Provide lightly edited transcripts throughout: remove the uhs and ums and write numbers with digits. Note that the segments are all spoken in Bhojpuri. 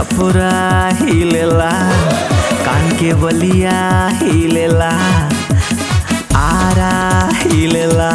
छपुरा हिलेला, कान के बलिया हिलेला, आरा हिलेला,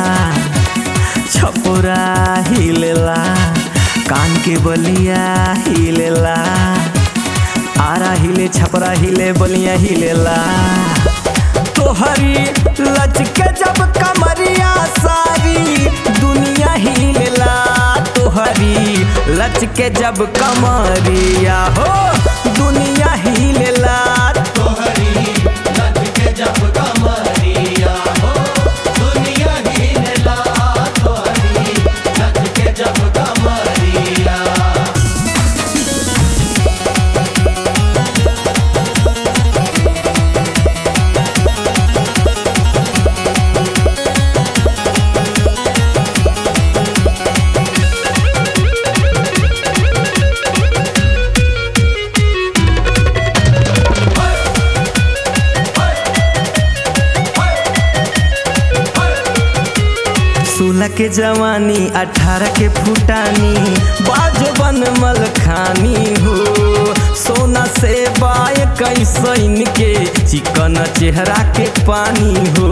छपुरा हिलेला, कान के बलिया हिलेला, आरा हिले, छपरा हिले, बलिया हिलेला। तोहरी लचके जब कमरिया सारी दुनिया हिलेला, तोहरी लचके जब कमरिया हो दुनिया हिलेला, तोहरी लचके जब कमरिया हो दुनिया हिलेला, तोहरी लचके जब कमरिया। सोलह के जवानी 18 के फुटानी, बाजो बन मलखानी हो, सोना से बाय कैसन के चिकन चेहरा के पानी हो।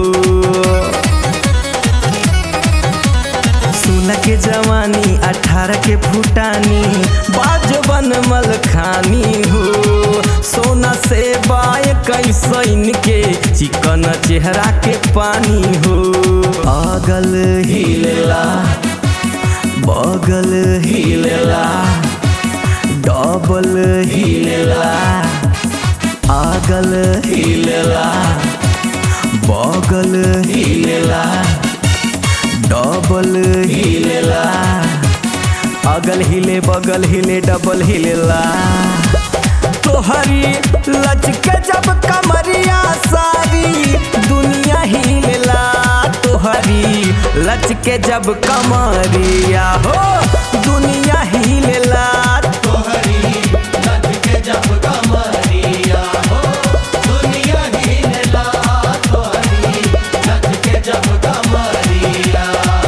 सोलह के जवानी 18 के फुटानी, बाजो बन मलखानी हो, सोना से बाय कैसन के चिकन चेहरा के पानी हो। अगल हिलेला, बगल हिलेला, डबल हिलेला, अगल हिलेला, बगल हिलेला, डबल हिलेला, अगल हिले, बगल हिले, डबल हिलेला। तोहरी लचके जब कमरिया सारी दुनिया हिलेला, तोहरी लचके जब कमरिया हो दुनिया हिलेला, तोहरी लचके जब कमरिया हो दुनिया हिलेला, तोहरी लचके जब कमरिया।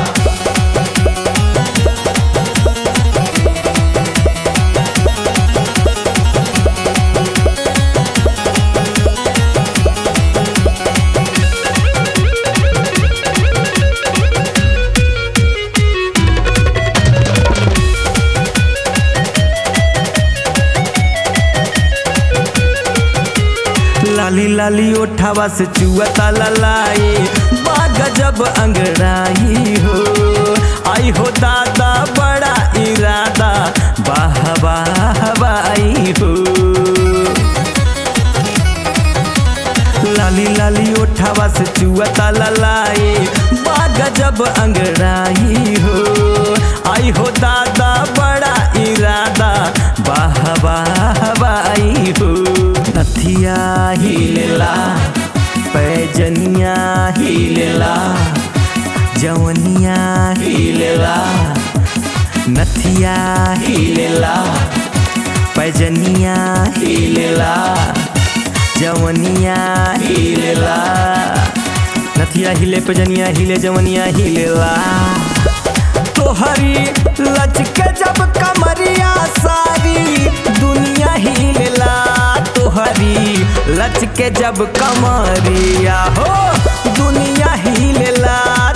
लाली लाली ओठावा से चुअता ललाई, बाग जब अंगड़ाई हो, आई हो दादा बड़ा इरादा, वाह वाह आई हो। लाली लाली ओठावा से चुअता ललाई, बाग जब अंगड़ाई हो, आई हो दादा बड़ा इरादा, वाह वाह आई हो। नथिया हिलेला, पैजनिया हिलेला, जवनिया हिलेला, नथिया हिलेला, पैजनिया हिलेला, जवनिया हिलेला, नथिया हिले, पैजनिया हिले, जवनिया हिलेला। तोहरी लचके जब कमरिया सारी दुनिया हिलेला, तोहरी लचके जब कमरिया हो दुनिया हिलेला,